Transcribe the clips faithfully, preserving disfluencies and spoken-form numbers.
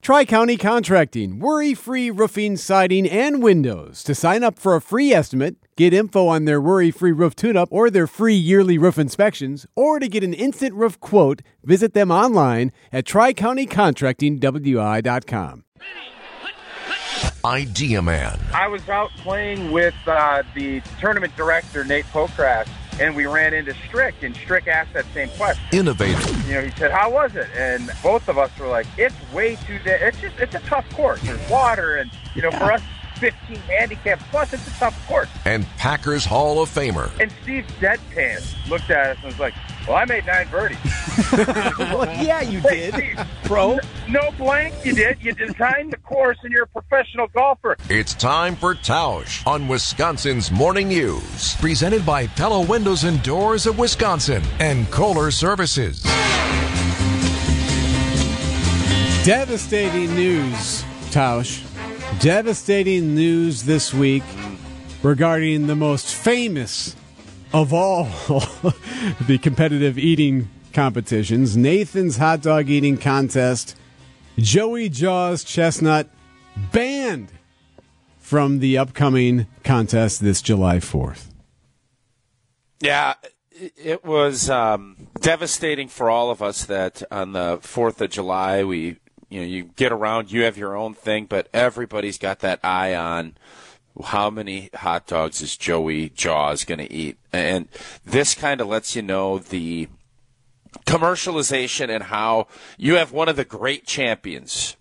Tri-County Contracting, worry-free roofing, siding, and windows. To sign up for a free estimate, get info on their worry-free roof tune-up or their free yearly roof inspections, or to get an instant roof quote, visit them online at tri county contracting w i dot com. Idea Man. I was out playing with uh, the tournament director, Nate Pokrass, and we ran into Strick, and Strick asked that same question. Innovative. You know, he said, how was it? And both of us were like, it's way too, da- it's just, it's a tough course. There's water, and, you know, yeah. for us, fifteen handicaps, plus it's a tough course. And Packers Hall of Famer. And Steve deadpan looked at us and was like, well, I made nine birdies. Well, yeah, you did, hey, Steve, bro. N- no blank, you did. You designed the course, and you're a professional golfer. It's time for Tausch on Wisconsin's Morning News. Presented by Pella Windows and Doors of Wisconsin and Kohler Services. Devastating news, Tausch. Devastating news this week regarding the most famous of all the competitive eating competitions, Nathan's Hot Dog Eating Contest. Joey Jaws Chestnut banned from the upcoming contest this July fourth. Yeah, it was um, devastating for all of us that on the fourth of July we You know, you get around, you have your own thing, but everybody's got that eye on how many hot dogs is Joey Jaws going to eat. And this kind of lets you know the commercialization and how you have one of the great champions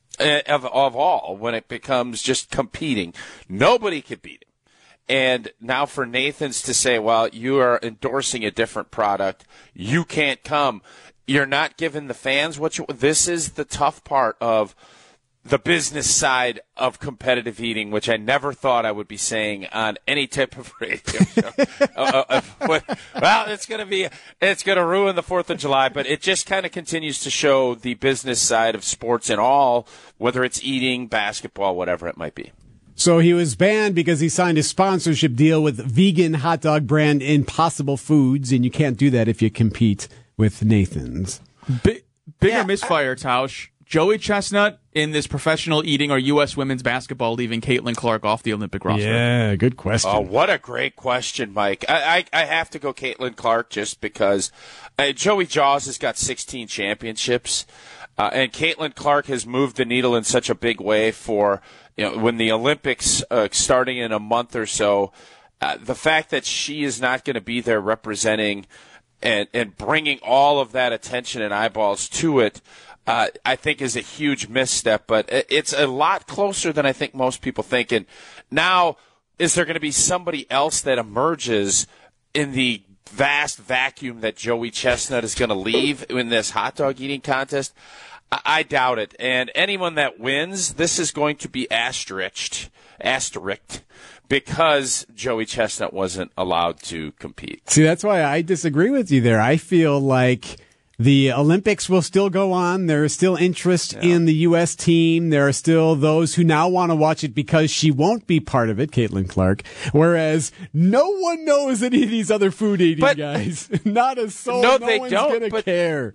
of, of all when it becomes just competing. Nobody can beat him. And now for Nathan's to say, well, you are endorsing a different product, you can't come. You're not giving the fans what you – this is the tough part of the business side of competitive eating, which I never thought I would be saying on any type of radio show. uh, uh, but, well, it's going to be – it's going to ruin the fourth of July, but it just kind of continues to show the business side of sports and all, whether it's eating, basketball, whatever it might be. So he was banned because he signed a sponsorship deal with vegan hot dog brand Impossible Foods, and you can't do that if you compete with Nathan's. Big, bigger Yeah. misfire, Tausch. Joey Chestnut in this professional eating or U S women's basketball leaving Caitlin Clark off the Olympic roster? Yeah, good question. Oh, what a great question, Mike. I, I, I have to go Caitlin Clark just because uh, Joey Jaws has got sixteen championships, uh, and Caitlin Clark has moved the needle in such a big way for, you know, when the Olympics uh, starting in a month or so, uh, the fact that she is not going to be there representing and, and bringing all of that attention and eyeballs to it, uh, I think is a huge misstep. But it's a lot closer than I think most people think. And now, is there going to be somebody else that emerges in the vast vacuum that Joey Chestnut is going to leave in this hot dog eating contest? I, I doubt it. And anyone that wins, this is going to be asterisked, asterisked. Because Joey Chestnut wasn't allowed to compete. See, that's why I disagree with you there. I feel like the Olympics will still go on. There is still interest yeah. in the U S team. There are still those who now want to watch it because she won't be part of it, Caitlin Clark. Whereas no one knows any of these other food eating but, guys. Not a soul. No, no they one's don't. gonna but care.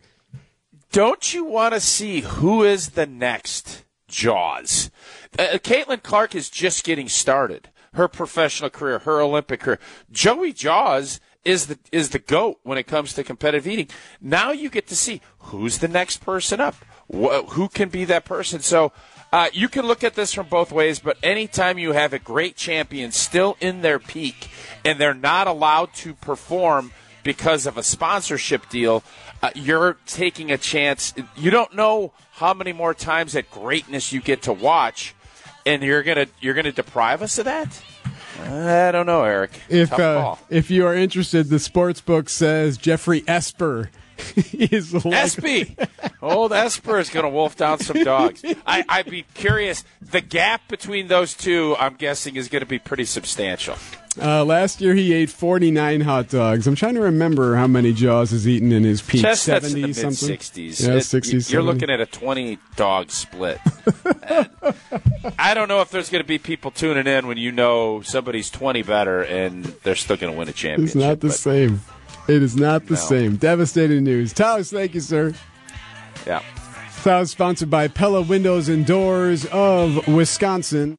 Don't you want to see who is the next Jaws? Uh, Caitlin Clark is just getting started. Her professional career, her Olympic career. Joey Jaws is the is the GOAT when it comes to competitive eating. Now you get to see who's the next person up, Wh- who can be that person. So uh, you can look at this from both ways, but anytime you have a great champion still in their peak and they're not allowed to perform because of a sponsorship deal, uh, you're taking a chance. You don't know how many more times that greatness you get to watch. And you're gonna you're gonna deprive us of that? I don't know, Eric. If Tough uh, call. if you are interested, the sports book says Jeffrey Esper is like- Espy. Old Esper is gonna wolf down some dogs. I, I'd be curious. The gap between those two, I'm guessing, is gonna be pretty substantial. Uh, last year he ate forty-nine hot dogs. I'm trying to remember how many Jaws has eaten in his peak. Chestnut's in the seventy something. mid-sixties. Yeah, It- sixty. You're seventy. looking at a twenty-dog split. And I don't know if there's going to be people tuning in when you know somebody's twenty better and they're still going to win a championship. It's not the but, same. It is not the No. same. Devastating news. Taos, thank you, sir. Yeah. That was sponsored by Pella Windows and Doors of Wisconsin.